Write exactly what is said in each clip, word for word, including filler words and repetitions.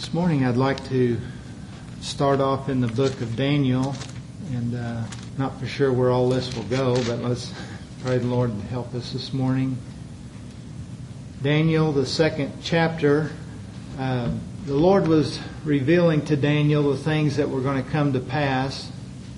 This morning I'd like to start off in the book of Daniel, and uh, not for sure where all this will go, but let's pray the Lord to help us this morning. Daniel, the second chapter, uh, the Lord was revealing to Daniel the things that were going to come to pass.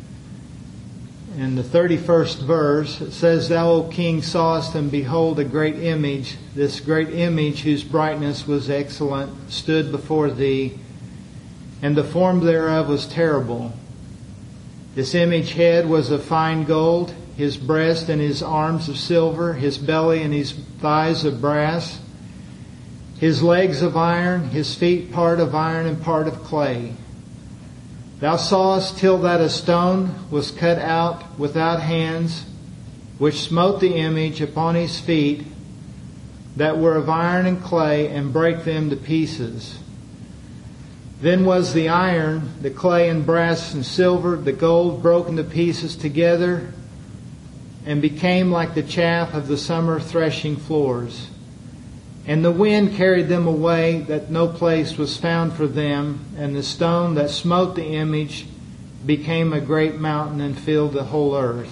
In the thirty-first verse, it says, "Thou, O king, sawest, and behold, a great image. This great image, whose brightness was excellent, stood before thee, and the form thereof was terrible. This image head was of fine gold, his breast and his arms of silver, his belly and his thighs of brass, his legs of iron, his feet part of iron and part of clay. Thou sawest till that a stone was cut out without hands, which smote the image upon his feet, that were of iron and clay, and brake them to pieces. Then was the iron, the clay and brass and silver, the gold broken to pieces together, and became like the chaff of the summer threshing floors. And the wind carried them away, that no place was found for them. And the stone that smote the image became a great mountain and filled the whole earth.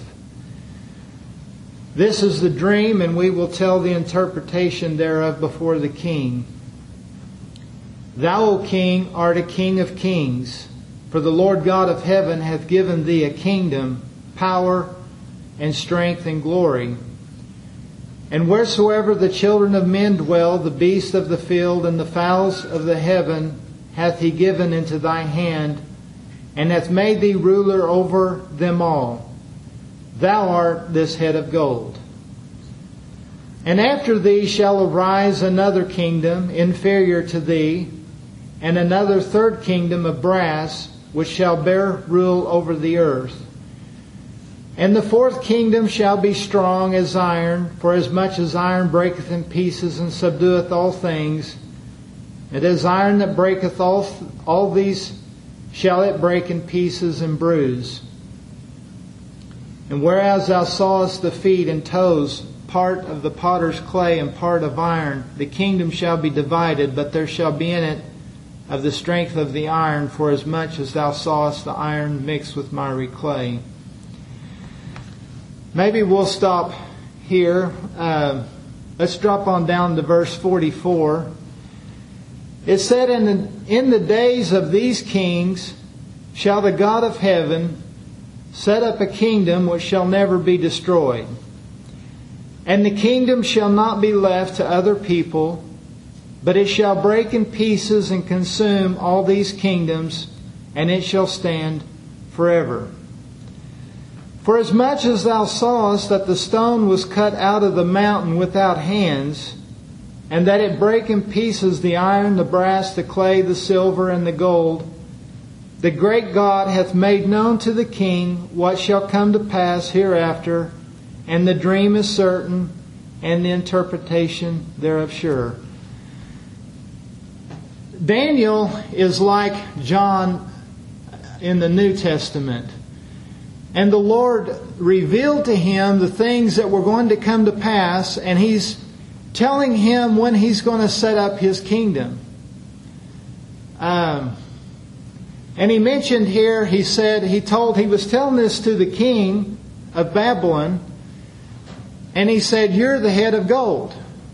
This is the dream, and we will tell the interpretation thereof before the king. Thou, O king, art a king of kings, for the Lord God of heaven hath given thee a kingdom, power, and strength, and glory. And wheresoever the children of men dwell, the beasts of the field and the fowls of the heaven hath He given into thy hand, and hath made thee ruler over them all. Thou art this head of gold. And after thee shall arise another kingdom inferior to thee, and another third kingdom of brass, which shall bear rule over the earth. And the fourth kingdom shall be strong as iron, for as much as iron breaketh in pieces and subdueth all things, and as iron that breaketh all, all these shall it break in pieces and bruise. And whereas thou sawest the feet and toes, part of the potter's clay and part of iron, the kingdom shall be divided, but there shall be in it of the strength of the iron, for as much as thou sawest the iron mixed with miry clay." Maybe we'll stop here. Uh, let's drop on down to verse forty-four. It said, in the, in the days of these kings shall the God of heaven set up a kingdom which shall never be destroyed. And the kingdom shall not be left to other people, but it shall break in pieces and consume all these kingdoms, and it shall stand forever. For as much as thou sawest that the stone was cut out of the mountain without hands, and that it brake in pieces the iron, the brass, the clay, the silver, and the gold, the great God hath made known to the king what shall come to pass hereafter, and the dream is certain, and the interpretation thereof sure. Daniel is like John in the New Testament. And the Lord revealed to him the things that were going to come to pass, and He's telling him when He's going to set up His kingdom. Um, and He mentioned here, He said, He told, He was telling this to the king of Babylon, and He said, "You're the head of gold."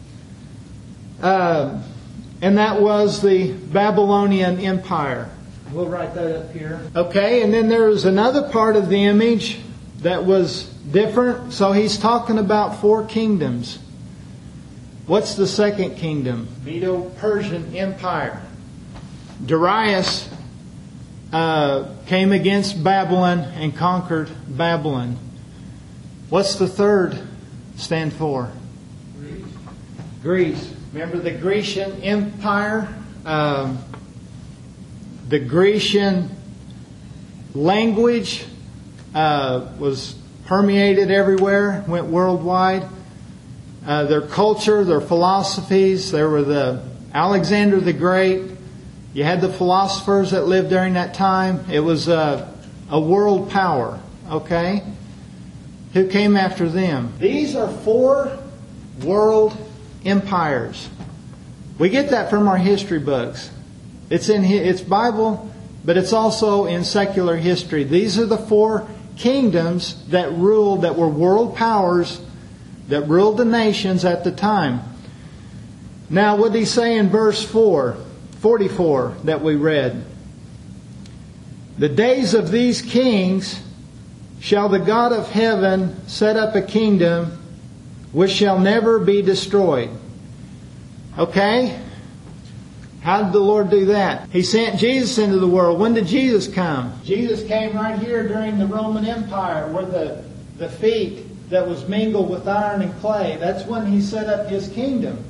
Uh, and that was the Babylonian Empire. We'll write that up here. Okay, and then there was another part of the image that was different. So He's talking about four kingdoms. What's the second kingdom? Medo-Persian Empire. Darius uh, came against Babylon and conquered Babylon. What's the third stand for? Greece. Greece. Remember the Grecian Empire? Um, The Grecian language uh, was permeated everywhere, went worldwide. Uh, their culture, their philosophies, there were the Alexander the Great. You had the philosophers that lived during that time. It was a, a world power, okay? Who came after them? These are four world empires. We get that from our history books. It's in it's Bible, but it's also in secular history. These are the four kingdoms that ruled, that were world powers, that ruled the nations at the time. Now, what did he say in verse four, forty-four that we read? The days of these kings shall the God of heaven set up a kingdom which shall never be destroyed. Okay? How did the Lord do that? He sent Jesus into the world. When did Jesus come? Jesus came right here during the Roman Empire, where the, the feet that was mingled with iron and clay. That's when He set up His kingdom.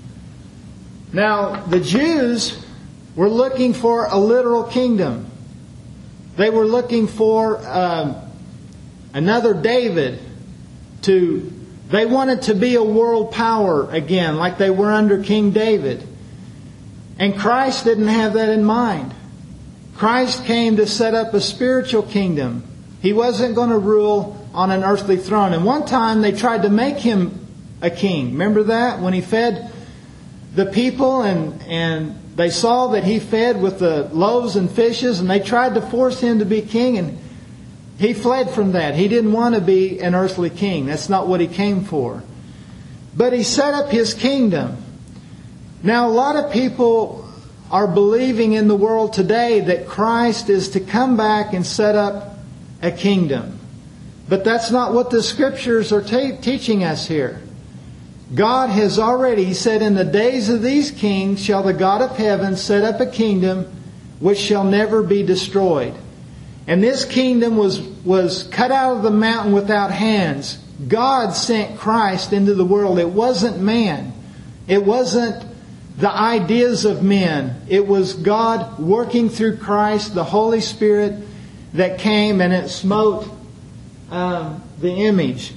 Now, the Jews were looking for a literal kingdom. They were looking for um, another David to... They wanted to be a world power again, like they were under King David. And Christ didn't have that in mind. Christ came to set up a spiritual kingdom. He wasn't going to rule on an earthly throne. And one time they tried to make Him a king. Remember that? When He fed the people and, and they saw that He fed with the loaves and fishes, and they tried to force Him to be king, and He fled from that. He didn't want to be an earthly king. That's not what He came for. But He set up His kingdom. Now, a lot of people are believing in the world today that Christ is to come back and set up a kingdom. But that's not what the Scriptures are te- teaching us here. God has already, He said, in the days of these kings shall the God of heaven set up a kingdom which shall never be destroyed. And this kingdom was, was cut out of the mountain without hands. God sent Christ into the world. It wasn't man. It wasn't the ideas of men. It was God working through Christ, the Holy Spirit that came and it smote um, the image.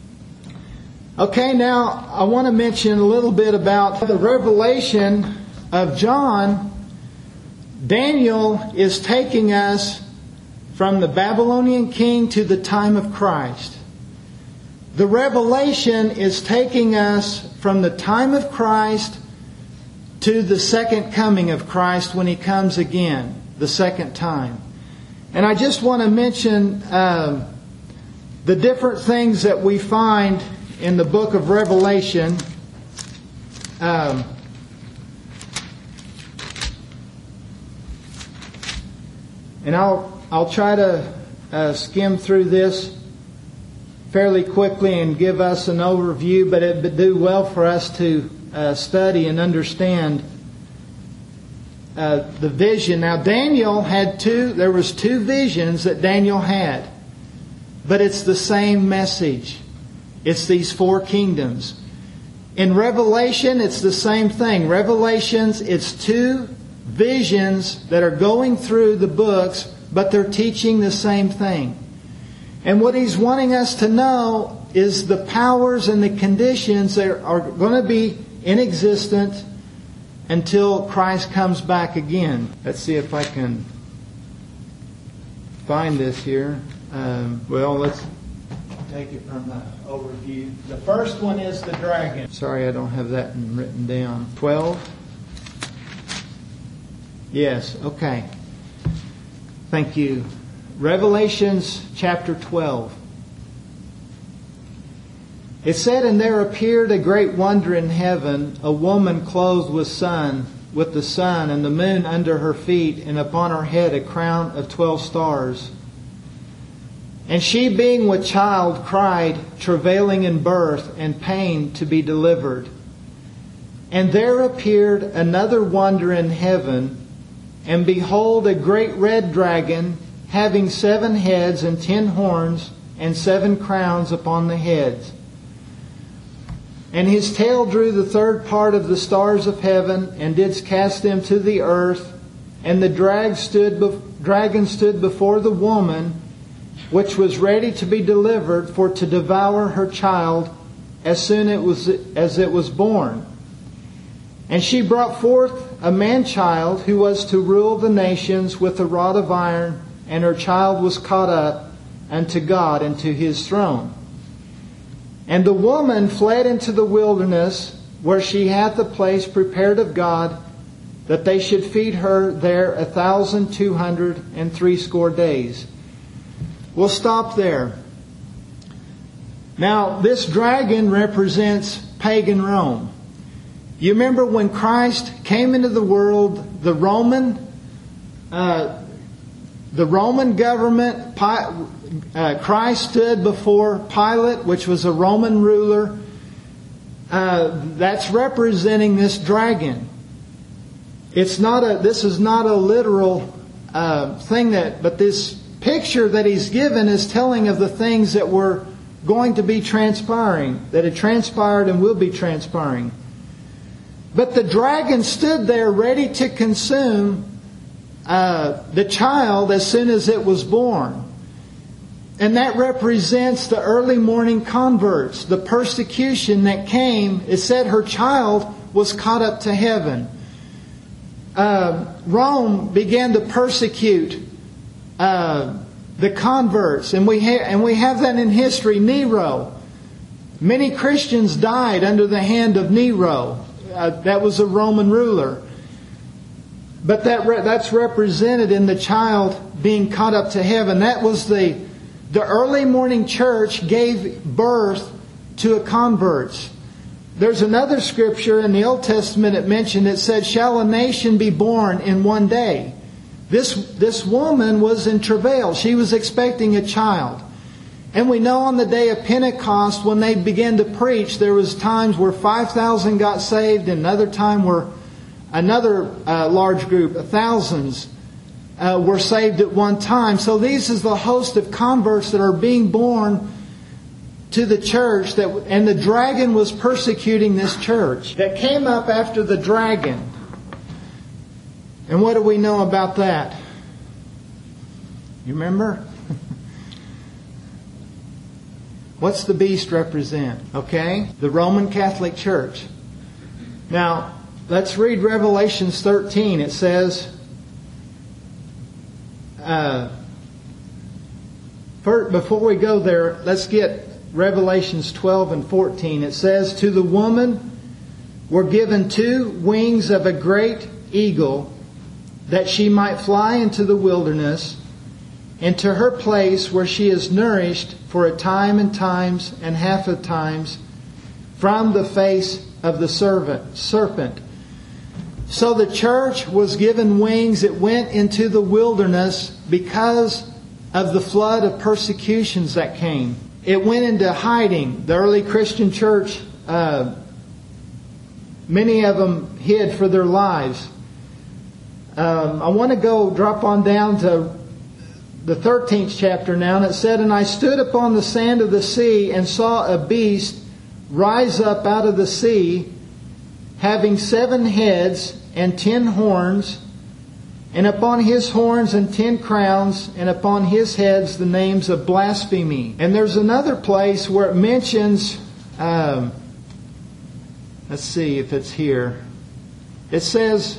Okay, now I want to mention a little bit about the revelation of John. Daniel is taking us from the Babylonian king to the time of Christ. The revelation is taking us from the time of Christ to the second coming of Christ when He comes again, the second time. And I just want to mention uh, the different things that we find in the book of Revelation. Um, and I'll I'll try to uh, skim through this fairly quickly and give us an overview, but it would do well for us to uh, study and understand uh, the vision. Now, Daniel had two, there was two visions that Daniel had, but it's the same message. It's these four kingdoms. In Revelation, it's the same thing. Revelations, it's two visions that are going through the books, but they're teaching the same thing. And what he's wanting us to know is the powers and the conditions that are going to be in existence until Christ comes back again. Let's see if I can find this here. Um, well, let's take it from the overview. The first one is the dragon. Sorry, I don't have that written down. twelve? Yes, okay. Thank you. Revelations chapter twelve. It said, "And there appeared a great wonder in heaven, a woman clothed with sun, with the sun and the moon under her feet, and upon her head a crown of twelve stars. And she, being with child, cried, travailing in birth and pain to be delivered. And there appeared another wonder in heaven, and behold, a great red dragon, having seven heads and ten horns, and seven crowns upon the heads. And his tail drew the third part of the stars of heaven, and did cast them to the earth. And the drag stood be- dragon stood before the woman, which was ready to be delivered, for to devour her child as soon it was, as it was born. And she brought forth a man-child, who was to rule the nations with a rod of iron, and her child was caught up unto God and to His throne. And the woman fled into the wilderness, where she hath a place prepared of God, that they should feed her there a thousand two hundred and threescore days. We'll stop there. Now, this dragon represents pagan Rome. You remember when Christ came into the world, the Roman, uh, the Roman government, uh, Christ stood before Pilate, which was a Roman ruler. Uh, that's representing this dragon. It's not a. This is not a literal uh, thing that, but this picture that he's given is telling of the things that were going to be transpiring, that had transpired and will be transpiring. But the dragon stood there ready to consume uh, the child as soon as it was born. And that represents the early morning converts, the persecution that came. It said her child was caught up to heaven. Uh, Rome began to persecute uh, the converts, and we ha- and we have that in history. Nero, many Christians died under the hand of Nero. Uh, that was a Roman ruler, but that re- that's represented in the child being caught up to heaven. That was the the early morning church gave birth to a converts. There's another scripture in the Old Testament it mentioned. It said, "Shall a nation be born in one day?" This, this woman was in travail. She was expecting a child. And we know on the day of Pentecost, when they began to preach, there was times where five thousand got saved, and another time where another uh, large group, thousands, uh, were saved at one time. So this is the host of converts that are being born to the church, that, and the dragon was persecuting this church. That came up after the dragon. And what do we know about that? You remember? What's the beast represent? Okay? The Roman Catholic Church. Now, let's read Revelations thirteen. It says, uh, first, before we go there, let's get Revelations twelve and fourteen. It says, "To the woman were given two wings of a great eagle, that she might fly into the wilderness, into her place where she is nourished for a time and times and half a times from the face of the servant, serpent." So the church was given wings. It went into the wilderness because of the flood of persecutions that came. It went into hiding. The early Christian church, uh, many of them hid for their lives. Um, I want to go drop on down to the thirteenth chapter now. And it said, "And I stood upon the sand of the sea and saw a beast rise up out of the sea, having seven heads and ten horns, and upon his horns and ten crowns, and upon his heads the names of blasphemy." And there's another place where it mentions, um, let's see if it's here. It says,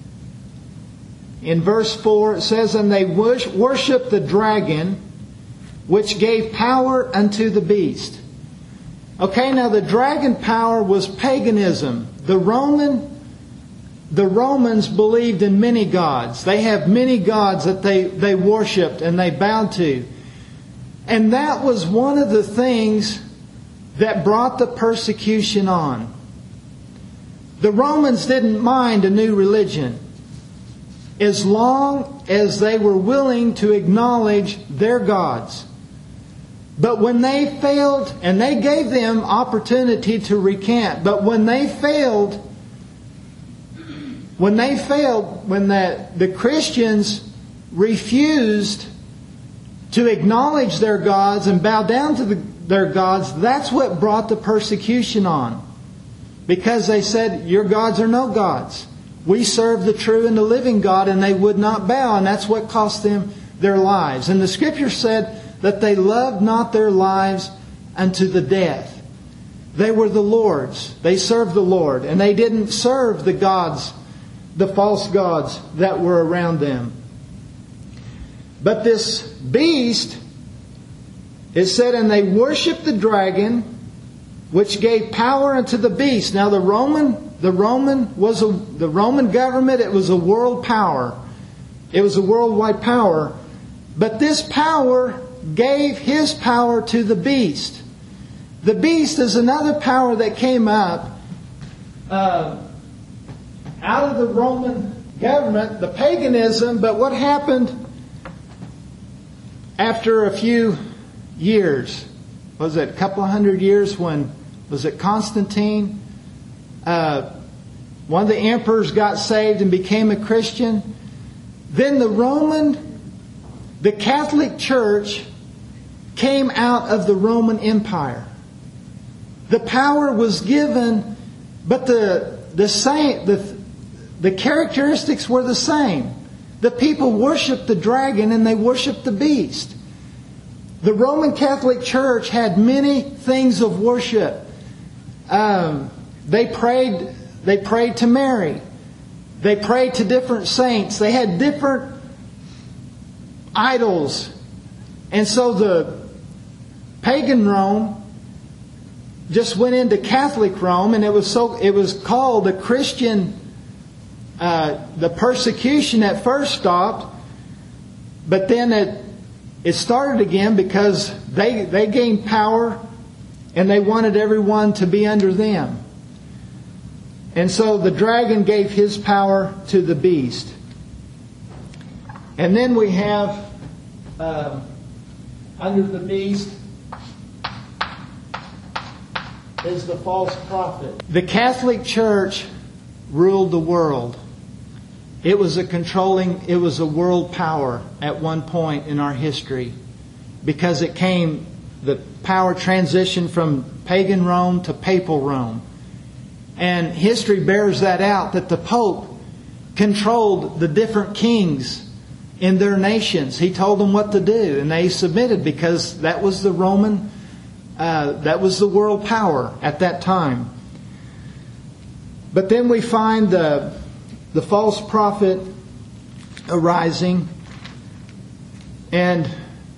in verse four, it says, "And they worshiped the dragon, which gave power unto the beast." Okay, now the dragon power was paganism. The Roman, the Romans believed in many gods. They have many gods that they, they worshipped and they bowed to. And that was one of the things that brought the persecution on. The Romans didn't mind a new religion, as long as they were willing to acknowledge their gods. But when they failed, and they gave them opportunity to recant, but when they failed, when they failed, when the, the Christians refused to acknowledge their gods and bow down to the, their gods, that's what brought the persecution on. Because they said, "Your gods are no gods. We serve the true and the living God," and they would not bow, and that's what cost them their lives. And the Scripture said that they loved not their lives unto the death. They were the Lord's. They served the Lord, and they didn't serve the gods, the false gods that were around them. But this beast, it said, "And they worshipped the dragon, which gave power unto the beast." Now the Roman the Roman was a, the Roman government, it was a world power. It was a worldwide power. But this power gave his power to the beast. The beast is another power that came up uh, out of the Roman government, the paganism. But what happened after a few years? Was it a couple of hundred years when, was it Constantine? Uh, one of the emperors got saved and became a Christian. Then the Roman, the Catholic Church came out of the Roman Empire. The power was given, but the the same the the characteristics were the same. The people worshipped the dragon and they worshipped the beast. The Roman Catholic Church had many things of worship. Um, they prayed. They prayed to Mary. They prayed to different saints. They had different idols, and so the pagan Rome just went into Catholic Rome, and it was so it was called a Christian. Uh, the persecution at first stopped, but then it it started again because they they gained power, and they wanted everyone to be under them. And so the dragon gave his power to the beast. And then we have uh, under the beast is the false prophet. The Catholic Church ruled the world. It was a controlling, it was a world power at one point in our history, because it came, the power transitioned from pagan Rome to papal Rome. And history bears that out, that the Pope controlled the different kings in their nations. He told them what to do, and they submitted because that was the Roman, uh, that was the world power at that time. But then we find the, the false prophet arising, and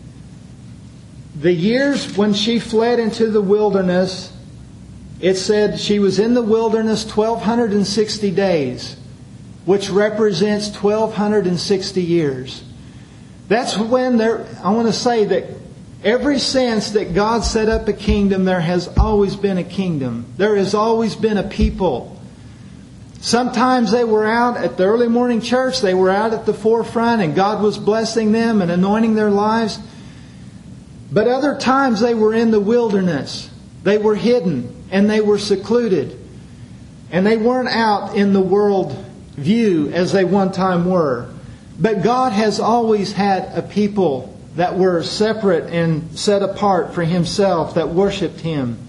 the years when she fled into the wilderness, it said she was in the wilderness twelve sixty days, which represents twelve sixty years. That's when there, I want to say that ever since that God set up a kingdom, there has always been a kingdom. There has always been a people. Sometimes they were out at the early morning church, they were out at the forefront, and God was blessing them and anointing their lives. But other times they were in the wilderness. They were hidden. And they were secluded. And they weren't out in the world view as they one time were. But God has always had a people that were separate and set apart for Himself, that worshipped Him.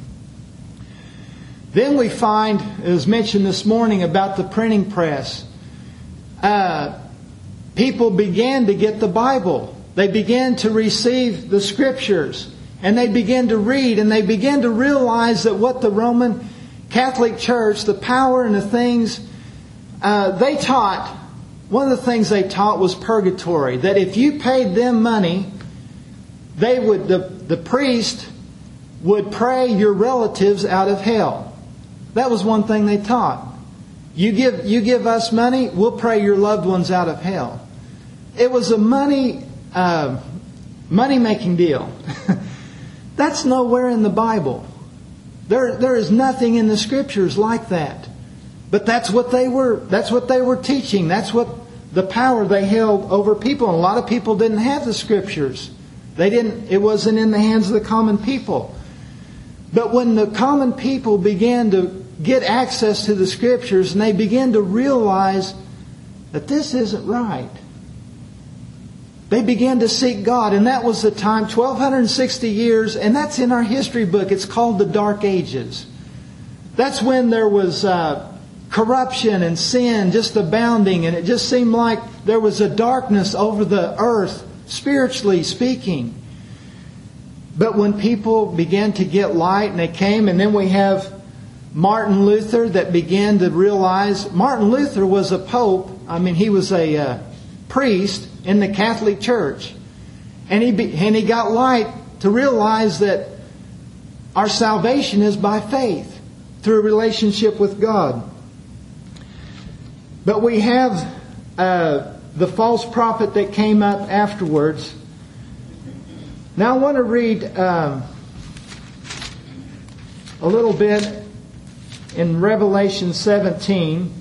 Then we find, as mentioned this morning, about the printing press. Uh, people began to get the Bible. They began to receive the Scriptures. And they began to read, and they began to realize that what the Roman Catholic Church, the power and the things uh, they taught, one of the things they taught was purgatory. That if you paid them money, they would the, the priest would pray your relatives out of hell. That was one thing they taught. You give you give us money, we'll pray your loved ones out of hell. It was a money uh, money making deal. That's nowhere in the Bible. There, there is nothing in the Scriptures like that. But that's what they were. That's what they were teaching. That's what the power they held over people. And a lot of people didn't have the Scriptures. They didn't. It wasn't in the hands of the common people. But when the common people began to get access to the Scriptures, and they began to realize that this isn't right, they began to seek God, and that was the time, twelve sixty years, and that's in our history book. It's called the Dark Ages. That's when there was uh, corruption and sin just abounding, and it just seemed like there was a darkness over the earth, spiritually speaking. But when people began to get light, and they came, and then we have Martin Luther that began to realize, Martin Luther was a pope, I mean he was a uh, priest in the Catholic Church. And he be, and he got light to realize that our salvation is by faith through a relationship with God. But we have uh, the false prophet that came up afterwards. Now I want to read um, a little bit in Revelation seventeen.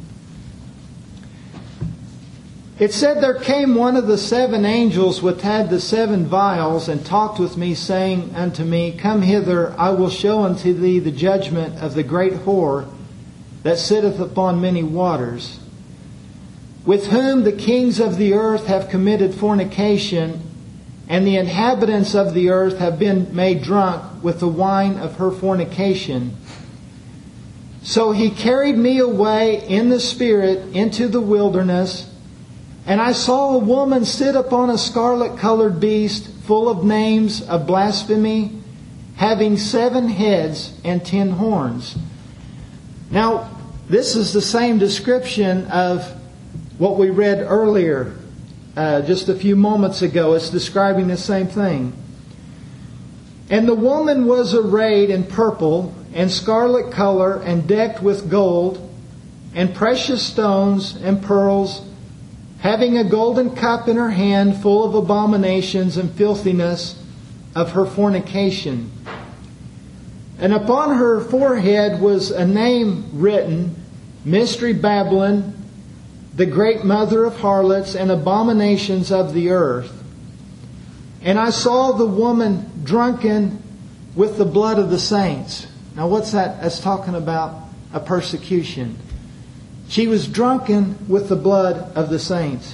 It said, "There came one of the seven angels which had the seven vials, and talked with me, saying unto me, Come hither, I will show unto thee the judgment of the great whore that sitteth upon many waters, with whom the kings of the earth have committed fornication, and the inhabitants of the earth have been made drunk with the wine of her fornication. So he carried me away in the Spirit into the wilderness, and I saw a woman sit upon a scarlet-colored beast, full of names of blasphemy, having seven heads and ten horns." Now, this is the same description of what we read earlier, uh, just a few moments ago. It's describing the same thing. "And the woman was arrayed in purple and scarlet color, and decked with gold and precious stones and pearls, having a golden cup in her hand full of abominations and filthiness of her fornication. And upon her forehead was a name written, Mystery Babylon, the great mother of harlots and abominations of the earth. And I saw the woman drunken with the blood of the saints." Now what's that? That's talking about a persecution. She was drunken with the blood of the saints,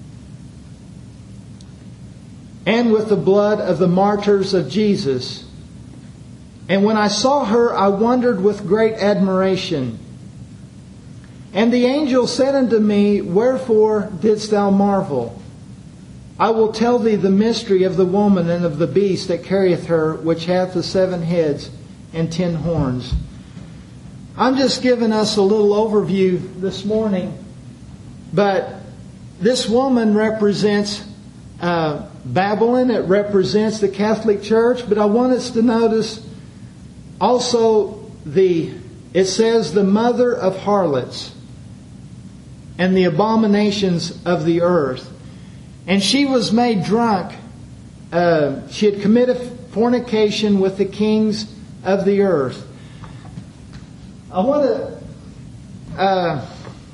and with the blood of the martyrs of Jesus. And when I saw her, I wondered with great admiration. And the angel said unto me, Wherefore didst thou marvel? I will tell thee the mystery of the woman and of the beast that carrieth her, which hath the seven heads and ten horns. I'm just giving us a little overview this morning, but this woman represents uh, Babylon. It represents the Catholic Church, but I want us to notice also the, it says the mother of harlots and the abominations of the earth. And she was made drunk. Uh, she had committed fornication with the kings of the earth. I want to... Uh,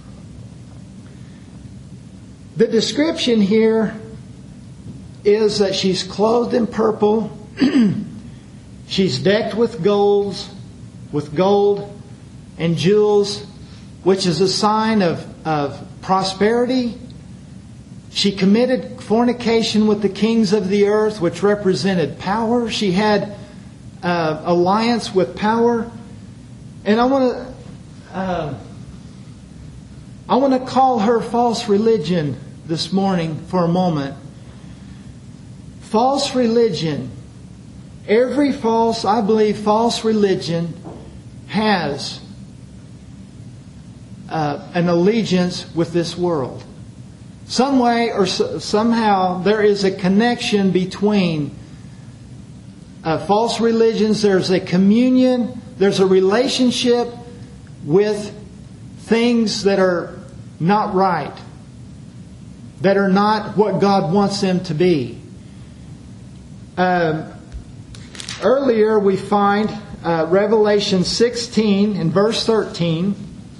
the description here is that she's clothed in purple. She's decked with golds, with gold and jewels, which is a sign of, of prosperity. She committed fornication with the kings of the earth, which represented power. She had uh, alliance with power. And I want to uh, I want to call her false religion this morning for a moment. False religion. Every false, I believe, false religion has uh, an allegiance with this world. Some way or so, somehow there is a connection between uh, false religions. There's a communion. There's a relationship with things that are not right, that are not what God wants them to be. Um, earlier we find uh, Revelation sixteen and verse thirteen.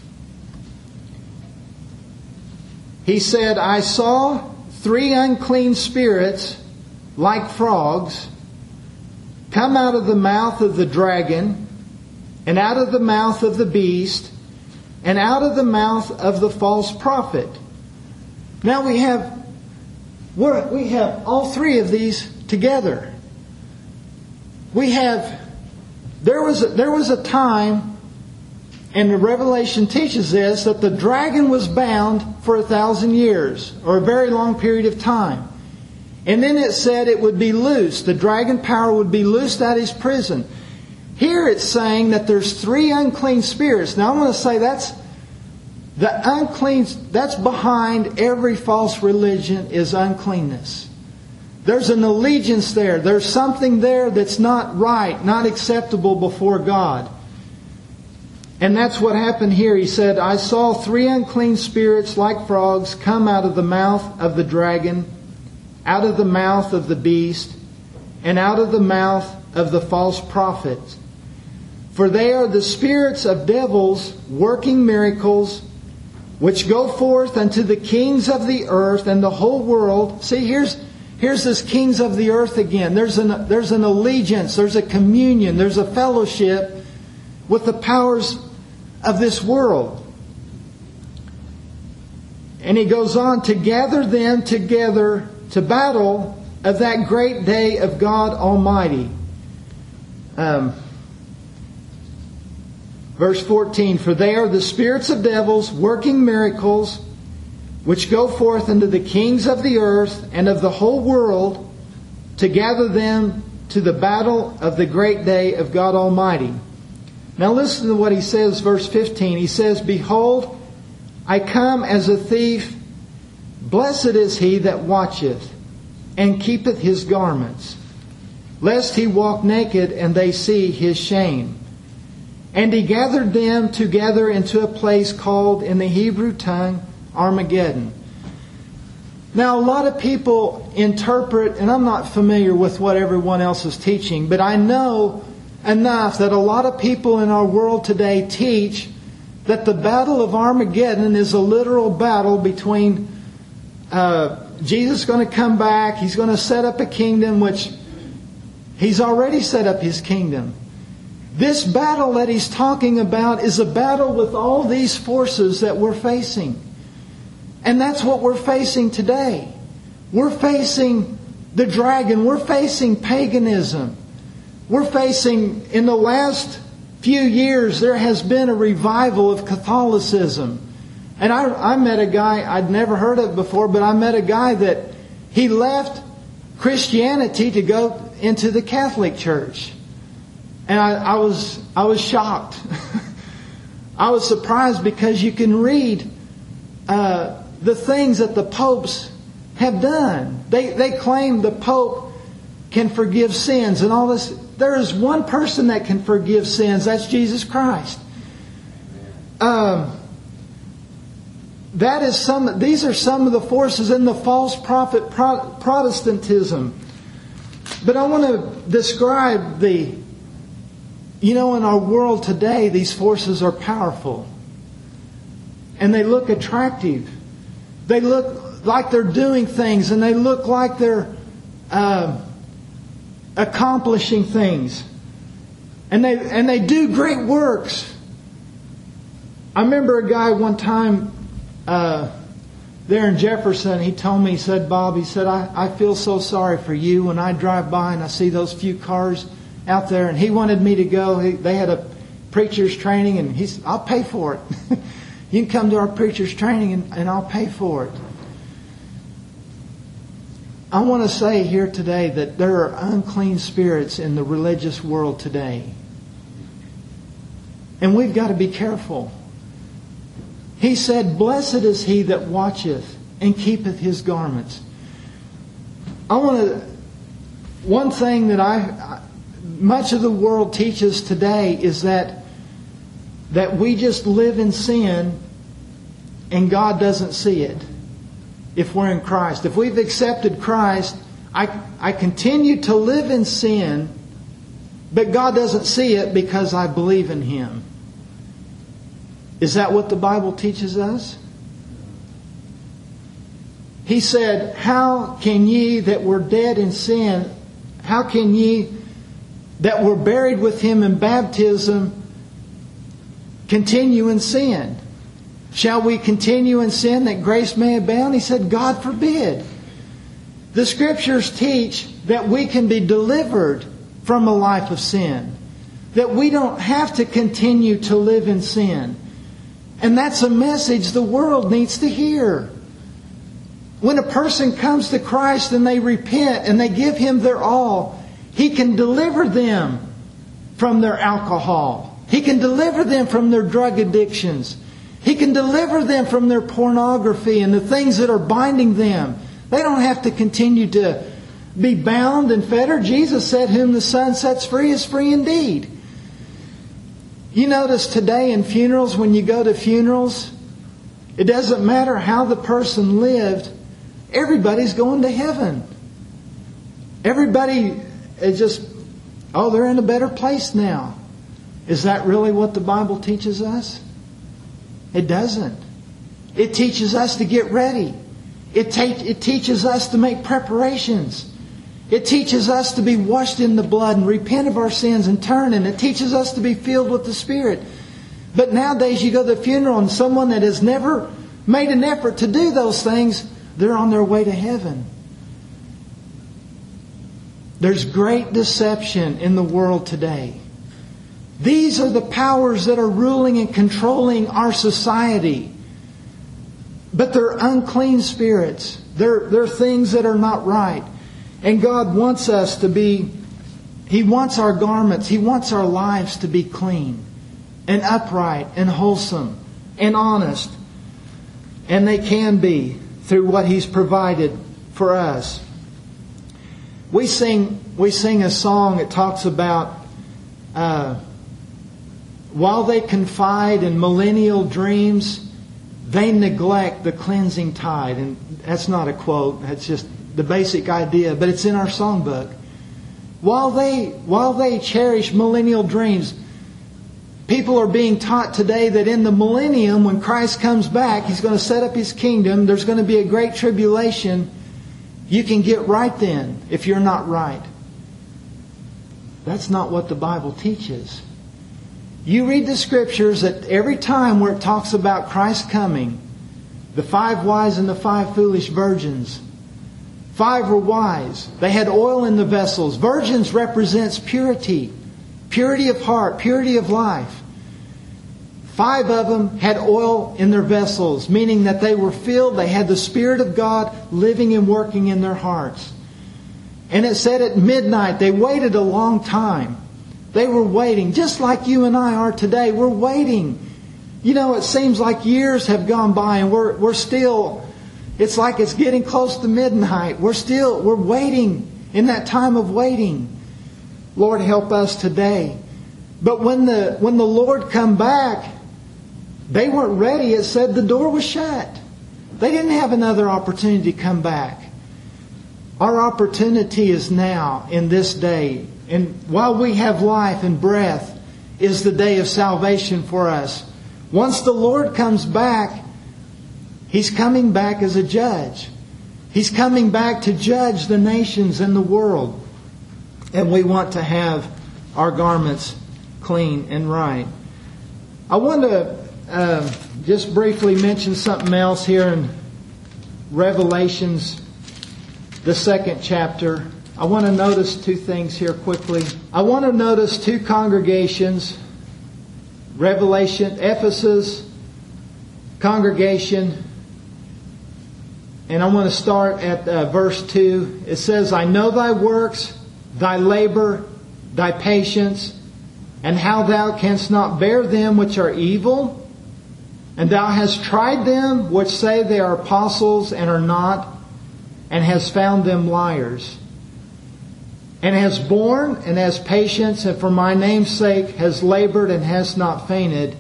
He said, I saw three unclean spirits like frogs come out of the mouth of the dragon, and out of the mouth of the beast, and out of the mouth of the false prophet. Now we have we're, we have all three of these together. We have there was a, there was a time, and the Revelation teaches this, that the dragon was bound for a thousand years, or a very long period of time. And then it said it would be loosed. The dragon power would be loosed out of his prison. Here it's saying that there's three unclean spirits. Now I'm going to say that's the unclean, that's behind every false religion, is uncleanness. There's an allegiance there. There's something there that's not right, not acceptable before God. And that's what happened here. He said, I saw three unclean spirits like frogs come out of the mouth of the dragon, out of the mouth of the beast, and out of the mouth of the false prophet. For they are the spirits of devils working miracles, which go forth unto the kings of the earth and the whole world. See, here's here's this kings of the earth again. There's an there's an allegiance, there's a communion, there's a fellowship with the powers of this world. And he goes on to gather them together to battle of that great day of God Almighty. Um, verse fourteen, for they are the spirits of devils working miracles, which go forth unto the kings of the earth and of the whole world to gather them to the battle of the great day of God Almighty. Now listen to what he says, verse fifteen. He says, behold, I come as a thief. Blessed is he that watcheth and keepeth his garments, lest he walk naked and they see his shame. And he gathered them together into a place called in the Hebrew tongue Armageddon. Now a lot of people interpret, and I'm not familiar with what everyone else is teaching, but I know enough that a lot of people in our world today teach that the Battle of Armageddon is a literal battle between uh, Jesus is going to come back. He's going to set up a kingdom, which He's already set up His kingdom. This battle that He's talking about is a battle with all these forces that we're facing. And that's what we're facing today. We're facing the dragon. We're facing paganism. We're facing, in the last few years, there has been a revival of Catholicism. And I, I met a guy, I'd never heard of before, but I met a guy that he left Christianity to go into the Catholic Church. And I, I was I was shocked. I was surprised because you can read uh, the things that the popes have done. They they claim the Pope can forgive sins and all this. There is one person that can forgive sins. That's Jesus Christ. Um, that is some. These are some of the forces in the false prophet pro- Protestantism. But I want to describe the. You know, in our world today, these forces are powerful, and they look attractive. They look like they're doing things, and they look like they're uh, accomplishing things, and they and they do great works. I remember a guy one time uh, there in Jefferson. He told me, he said, "Bob," he said, I, "I feel so sorry for you when I drive by and I see those few cars out there." And he wanted me to go. He, they had a preacher's training, and he's, "I'll pay for it. You can come to our preacher's training, and, and I'll pay for it." I want to say here today that there are unclean spirits in the religious world today. And we've got to be careful. He said, "Blessed is he that watcheth and keepeth his garments." I want to, one thing that I, much of the world teaches today is that that we just live in sin and God doesn't see it. If we're in Christ, if we've accepted Christ, I I continue to live in sin, but God doesn't see it because I believe in Him. Is that what the Bible teaches us? He said, "How can ye that were dead in sin, how can ye that were buried with Him in baptism continue in sin? Shall we continue in sin that grace may abound?" He said, "God forbid." The Scriptures teach that we can be delivered from a life of sin. That we don't have to continue to live in sin. And that's a message the world needs to hear. When a person comes to Christ and they repent and they give Him their all, He can deliver them from their alcohol. He can deliver them from their drug addictions. He can deliver them from their pornography and the things that are binding them. They don't have to continue to be bound and fettered. Jesus said, "Whom the Son sets free is free indeed." You notice today in funerals, when you go to funerals, it doesn't matter how the person lived, everybody's going to heaven. Everybody is just, oh, they're in a better place now. Is that really what the Bible teaches us? It doesn't. It teaches us to get ready. It, take, it teaches us to make preparations. It teaches us to be washed in the blood and repent of our sins and turn. And it teaches us to be filled with the Spirit. But nowadays you go to the funeral and someone that has never made an effort to do those things, they're on their way to heaven. There's great deception in the world today. These are the powers that are ruling and controlling our society. But they're unclean spirits. They're, they're things that are not right. And God wants us to be, He wants our garments, He wants our lives to be clean and upright and wholesome and honest. And they can be through what He's provided for us. We sing, we sing a song that talks about uh, while they confide in millennial dreams, they neglect the cleansing tide. And that's not a quote. That's just the basic idea. But it's in our songbook. While they, while they cherish millennial dreams, people are being taught today that in the millennium, when Christ comes back, He's going to set up His kingdom. There's going to be a great tribulation. You can get right then if you're not right. That's not what the Bible teaches. You read the Scriptures that every time where it talks about Christ coming, the five wise and the five foolish virgins, five were wise. They had oil in the vessels. Virgins represents purity, purity of heart, purity of life. Five of them had oil in their vessels, meaning that they were filled, they had the Spirit of God living and working in their hearts. And it said at midnight, they waited a long time. They were waiting, just like you and I are today. We're waiting. You know, it seems like years have gone by and we're we're still, it's like it's getting close to midnight. We're still, we're waiting in that time of waiting. Lord, help us today. But when the when the Lord come back, they weren't ready. It said the door was shut. They didn't have another opportunity to come back. Our opportunity is now, in this day. And while we have life and breath, is the day of salvation for us. Once the Lord comes back, He's coming back as a judge. He's coming back to judge the nations and the world. And we want to have our garments clean and right. I want to uh, just briefly mention something else here in Revelations, the second chapter. I want to notice two things here quickly. I want to notice two congregations. Revelation, Ephesus congregation. And I want to start at uh, verse two. It says, I know thy works, thy labor, thy patience, and how thou canst not bear them which are evil. And thou hast tried them which say they are apostles and are not, and hast found them liars. And has borne and has patience, and for my name's sake has labored and has not fainted.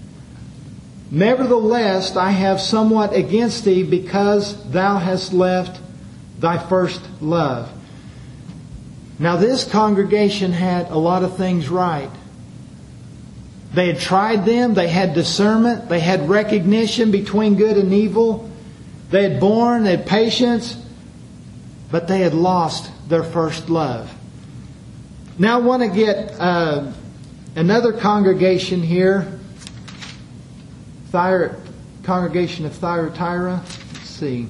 Nevertheless, I have somewhat against thee, because thou hast left thy first love. Now this congregation had a lot of things right. They had tried them, they had discernment, they had recognition between good and evil. They had borne, they had patience, but they had lost their first love. Now I want to get uh, another congregation here. Thyra, congregation of Thyatira. Let's see.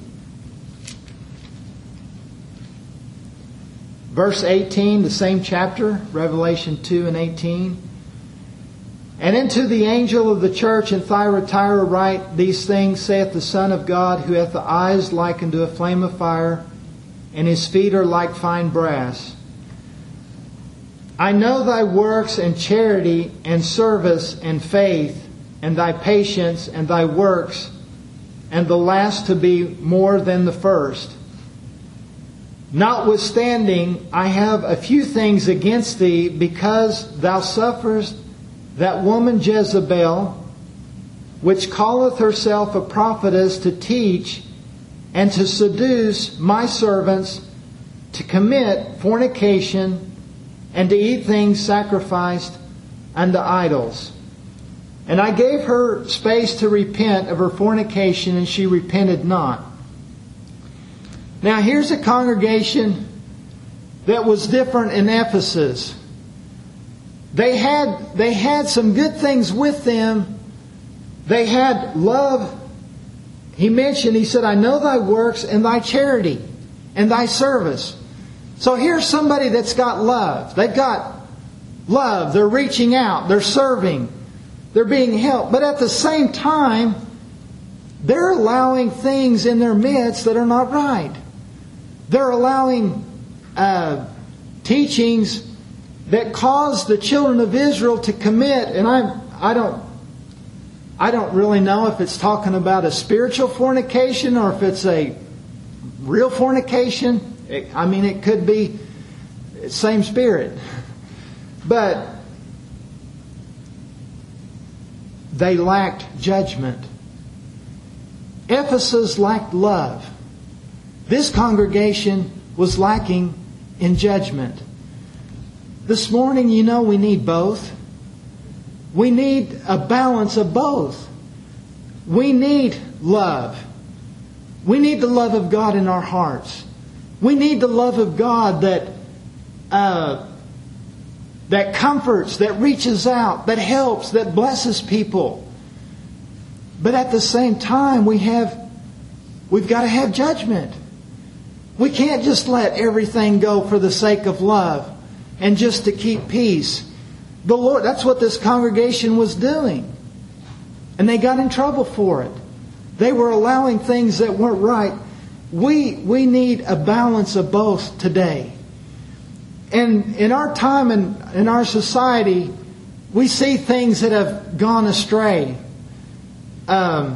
Verse eighteen, the same chapter, Revelation two and eighteen. And unto the angel of the church in Thyatira write, these things saith the Son of God, who hath the eyes like unto a flame of fire, and his feet are like fine brass. I know thy works and charity and service and faith and thy patience and thy works, and the last to be more than the first. Notwithstanding, I have a few things against thee, because thou sufferest that woman Jezebel, which calleth herself a prophetess, to teach and to seduce my servants to commit fornication and to eat things sacrificed unto idols. And I gave her space to repent of her fornication, and she repented not. Now here's a congregation that was different in Ephesus. They had, they had some good things with them. They had love. He mentioned, he said, I know thy works and thy charity and thy service. So here's somebody that's got love. They've got love. They're reaching out. They're serving. They're being helped. But at the same time, they're allowing things in their midst that are not right. They're allowing uh, teachings that cause the children of Israel to commit. And I, I don't, I don't really know if it's talking about a spiritual fornication or if it's a real fornication. It, I mean, it could be same spirit, but they lacked judgment. Ephesus lacked love. This congregation was lacking in judgment. This morning, you know, we need both. We need a balance of both. We need love. We need the love of God in our hearts. We need the love of God that uh, that comforts, that reaches out, that helps, that blesses people. But at the same time, we have we've got to have judgment. We can't just let everything go for the sake of love and just to keep peace. The Lord, that's what this congregation was doing. And they got in trouble for it. They were allowing things that weren't right. We, we need a balance of both today. And in our time and in our society, we see things that have gone astray. Um,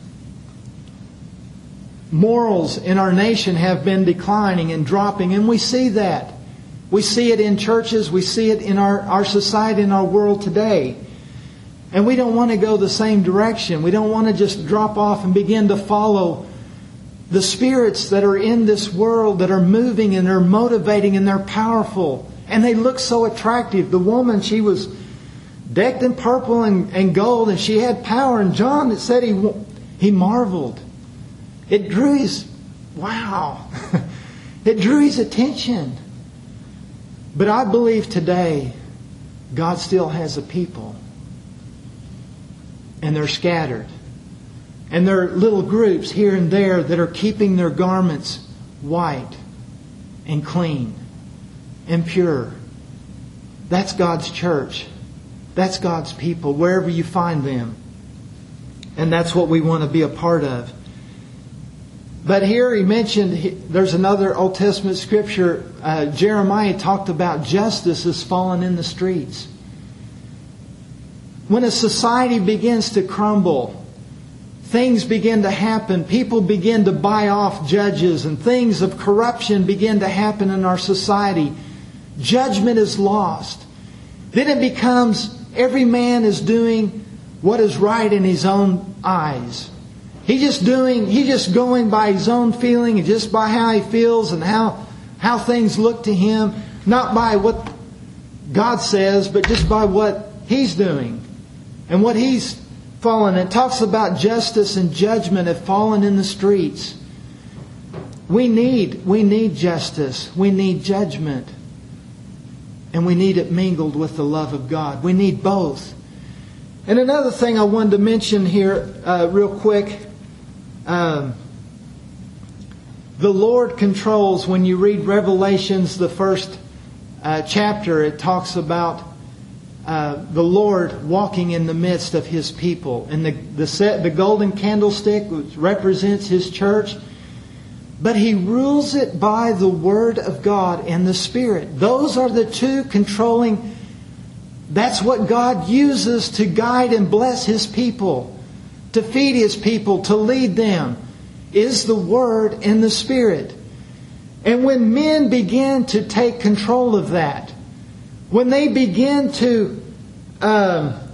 morals in our nation have been declining and dropping, and we see that. We see it in churches, we see it in our, our society, in our world today. And we don't want to go the same direction. We don't want to just drop off and begin to follow the spirits that are in this world, that are moving and they're motivating and they're powerful. And they look so attractive. The woman, she was decked in purple and, and gold, and she had power. And John, it said he, he marveled. It drew his, wow. It drew his attention. But I believe today, God still has a people. And they're scattered. And there are little groups here and there that are keeping their garments white and clean and pure. That's God's church. That's God's people, wherever you find them. And that's what we want to be a part of. But here he mentioned, there's another Old Testament scripture, uh, Jeremiah talked about justice has fallen in the streets. When a society begins to crumble, things begin to happen, people begin to buy off judges, and things of corruption begin to happen in our society, judgment is lost. Then it becomes every man is doing what is right in his own eyes. He's just doing, he's just going by his own feeling and just by how he feels and how, how things look to him. Not by what God says, but just by what he's doing and what he's fallen. It talks about justice and judgment have fallen in the streets. We need, we need justice. We need judgment. And we need it mingled with the love of God. We need both. And another thing I wanted to mention here uh, real quick. Um, the Lord controls, when you read Revelations, the first uh, chapter, it talks about uh, the Lord walking in the midst of His people. And the, the, set, the golden candlestick, which represents His church. But He rules it by the Word of God and the Spirit. Those are the two controlling. That's what God uses to guide and bless His people. To feed His people, to lead them, is the Word and the Spirit. And when men begin to take control of that, when they begin to um,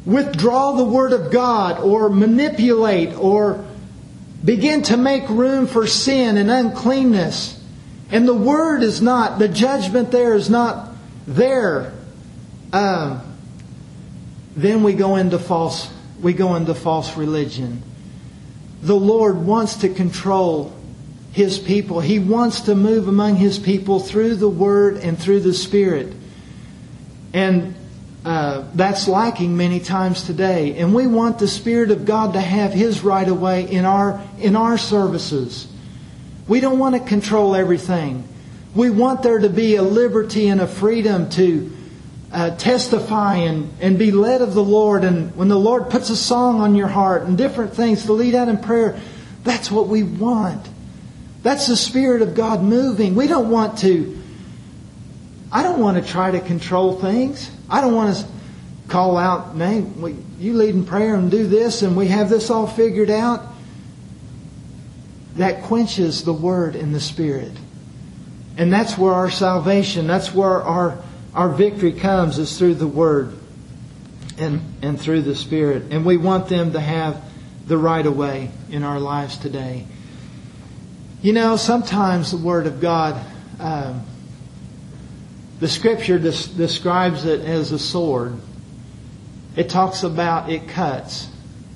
withdraw the Word of God or manipulate or begin to make room for sin and uncleanness, and the Word is not, the judgment there is not there, um, then we go into false, we go into false religion. The Lord wants to control His people. He wants to move among His people through the Word and through the Spirit. And uh, that's lacking many times today. And we want the Spirit of God to have His right of way in our, in our services. We don't want to control everything. We want there to be a liberty and a freedom to uh, testify and, and be led of the Lord. And when the Lord puts a song on your heart and different things to lead out in prayer, that's what we want. That's the Spirit of God moving. We don't want to, I don't want to try to control things. I don't want to call out, name, you lead in prayer and do this and we have this all figured out. That quenches the Word and the Spirit. And that's where our salvation, that's where our, our victory comes, is through the Word and, and through the Spirit. And we want them to have the right of way in our lives today. You know, sometimes the Word of God, um, the Scripture des- describes it as a sword. It talks about it cuts.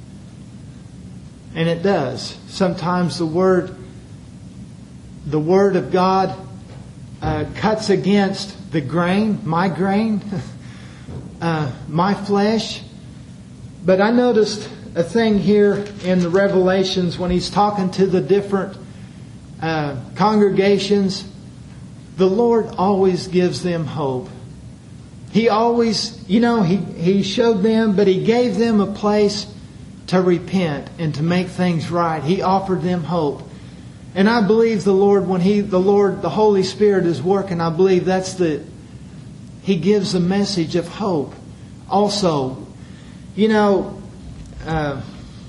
And it does. Sometimes the Word, the Word of God uh, cuts against the grain, my grain, uh, my flesh. But I noticed a thing here in the Revelations when He's talking to the different uh, congregations. The Lord always gives them hope. He always, you know, He, He showed them, but He gave them a place to repent and to make things right. He offered them hope. And I believe the Lord, when He, the Lord, the Holy Spirit is working, I believe that's the, He gives a message of hope. Also, you know, uh,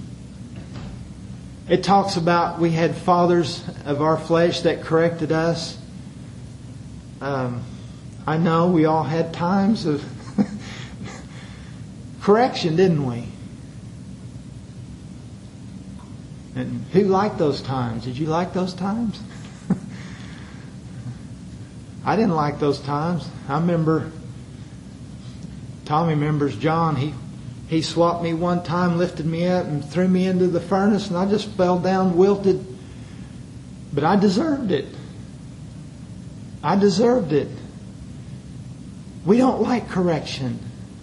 it talks about we had fathers of our flesh that corrected us. Um, I know we all had times of correction, didn't we? And who liked those times? Did you like those times? I didn't like those times. I remember, Tommy remembers John. He he swapped me one time, lifted me up and threw me into the furnace, and I just fell down, wilted. But I deserved it. I deserved it. We don't like correction.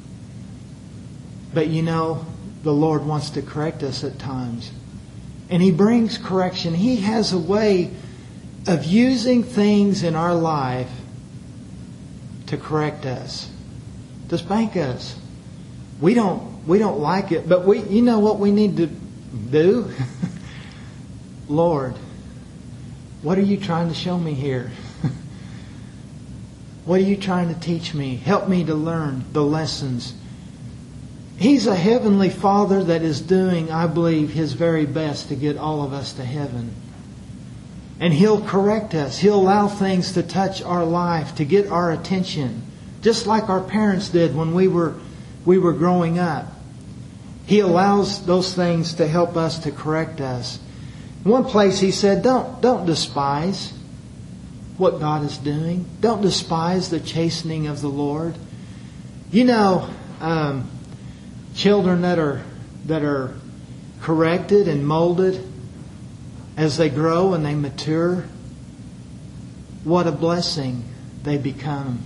But you know, the Lord wants to correct us at times. And He brings correction. He has a way of using things in our life to correct us, to spank us. We don't we don't like it, but we you know what we need to do? Lord, what are you trying to show me here? What are you trying to teach me? Help me to learn the lessons. He's a heavenly Father that is doing, I believe, His very best to get all of us to heaven. And He'll correct us. He'll allow things to touch our life, to get our attention. Just like our parents did when we were we were growing up. He allows those things to help us, to correct us. In one place He said, don't, don't despise what God is doing. Don't despise the chastening of the Lord. You know, um, children that are that are corrected and molded as they grow and they mature, what a blessing they become.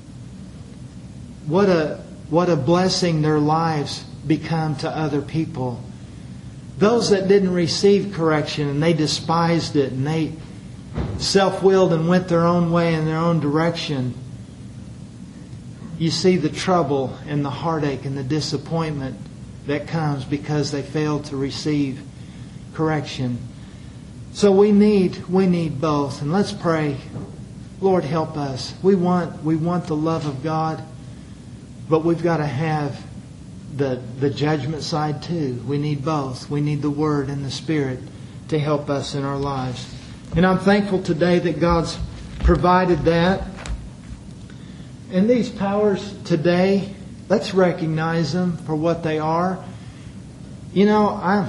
What a what a blessing their lives become to other people. Those that didn't receive correction and they despised it and they self-willed and went their own way in their own direction, you see the trouble and the heartache and the disappointment that comes because they failed to receive correction. So we need we need both. And let's pray. Lord, help us. We want we want the love of God, but we've got to have the the judgment side too. We need both. We need the Word and the Spirit to help us in our lives. And I'm thankful today that God's provided that. And these powers today, let's recognize them for what they are. You know, I'm,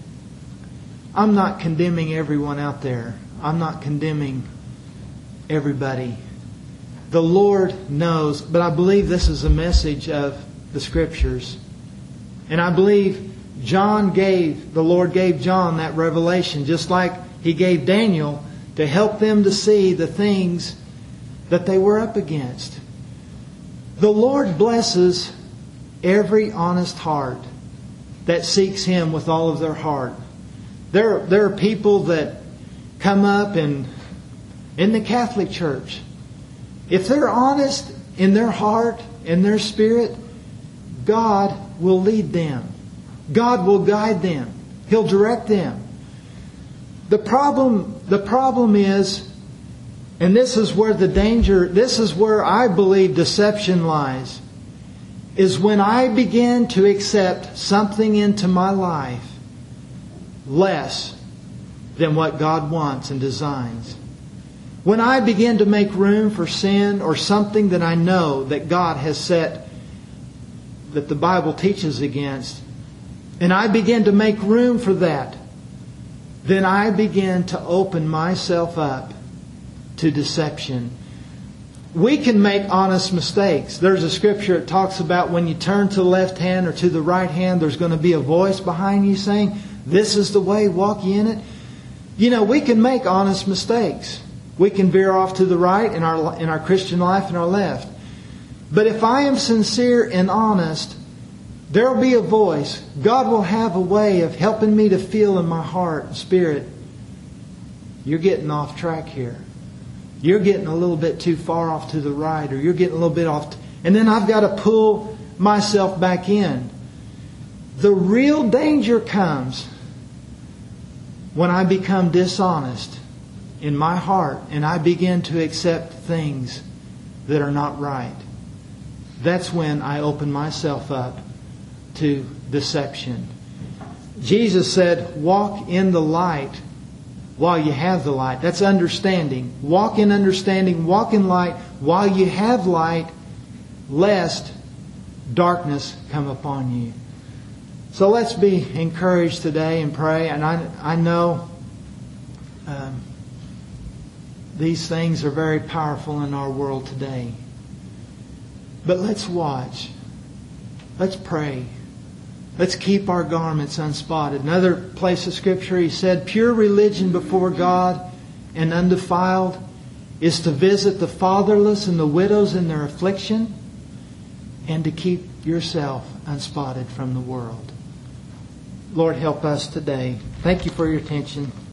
I'm not condemning everyone out there. I'm not condemning everybody. The Lord knows, but I believe this is a message of the Scriptures. And I believe John gave, the Lord gave John that revelation, just like He gave Daniel, to help them to see the things that they were up against. The Lord blesses every honest heart that seeks Him with all of their heart. There, there are people that come up in, in the Catholic Church. If they're honest in their heart and their spirit, God will lead them. God will guide them. He'll direct them. The problem, the problem is, and this is where the danger, this is where I believe deception lies, is when I begin to accept something into my life less than what God wants and designs. When I begin to make room for sin or something that I know that God has set, that the Bible teaches against, and I begin to make room for that, then I begin to open myself up to deception. We can make honest mistakes. There's a scripture that talks about when you turn to the left hand or to the right hand, there's going to be a voice behind you saying, "This is the way, walk ye in it." You know, we can make honest mistakes. We can veer off to the right in our in our Christian life and our left. But if I am sincere and honest, there will be a voice. God will have a way of helping me to feel in my heart and spirit, you're getting off track here. You're getting a little bit too far off to the right, or you're getting a little bit off. T- and then I've got to pull myself back in. The real danger comes when I become dishonest in my heart and I begin to accept things that are not right. That's when I open myself up to deception. Jesus said, walk in the light while you have the light. That's understanding. Walk in understanding, walk in light while you have light, lest darkness come upon you. So let's be encouraged today and pray. And I, I know um, these things are very powerful in our world today. But let's watch. Let's pray. Let's keep our garments unspotted. Another place of Scripture, He said, pure religion before God and undefiled is to visit the fatherless and the widows in their affliction and to keep yourself unspotted from the world. Lord, help us today. Thank you for your attention.